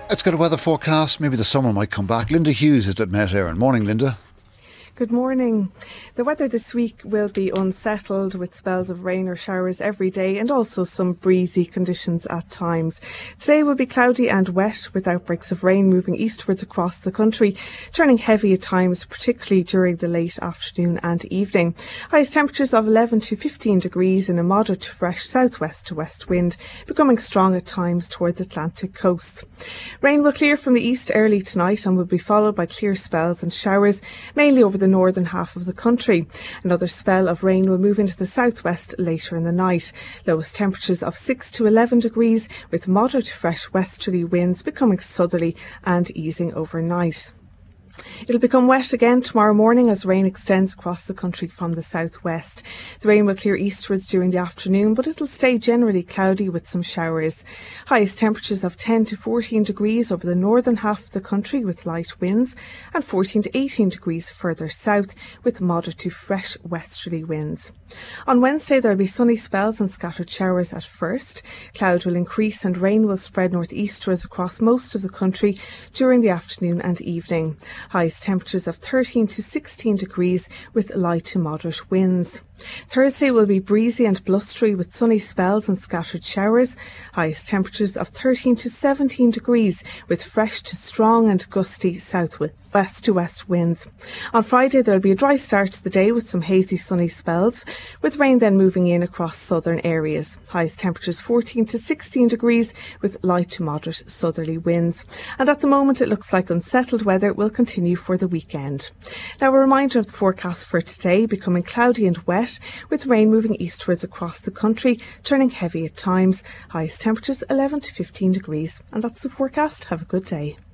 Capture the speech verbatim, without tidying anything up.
Let's get a weather forecast. Maybe the summer might come back. Linda Hughes is at Met Éireann. Morning, Linda. Good morning. The weather this week will be unsettled with spells of rain or showers every day and also some breezy conditions at times. Today will be cloudy and wet with outbreaks of rain moving eastwards across the country, turning heavy at times, particularly during the late afternoon and evening. Highest temperatures of eleven to fifteen degrees in a moderate to fresh southwest to west wind, becoming strong at times towards the Atlantic coast. Rain will clear from the east early tonight and will be followed by clear spells and showers, mainly over the northern half of the country. Another spell of rain will move into the southwest later in the night. Lowest temperatures of six to eleven degrees with moderate to fresh westerly winds becoming southerly and easing overnight. It'll become wet again tomorrow morning as rain extends across the country from the southwest. The rain will clear eastwards during the afternoon, but it'll stay generally cloudy with some showers. Highest temperatures of ten to fourteen degrees over the northern half of the country with light winds, and fourteen to eighteen degrees further south with moderate to fresh westerly winds. On Wednesday there'll be sunny spells and scattered showers at first. Cloud will increase and rain will spread northeastwards across most of the country during the afternoon and evening. Highest temperatures of thirteen to sixteen degrees with light to moderate winds. Thursday will be breezy and blustery with sunny spells and scattered showers. Highest temperatures of thirteen to seventeen degrees with fresh to strong and gusty south west to west winds. On Friday there will be a dry start to the day with some hazy sunny spells, with rain then moving in across southern areas. Highest temperatures fourteen to sixteen degrees with light to moderate southerly winds. And at the moment it looks like unsettled weather will continue for the weekend. Now, a reminder of the forecast for today: becoming cloudy and wet with rain moving eastwards across the country, turning heavy at times. Highest temperatures eleven to fifteen degrees. And that's the forecast. Have a good day.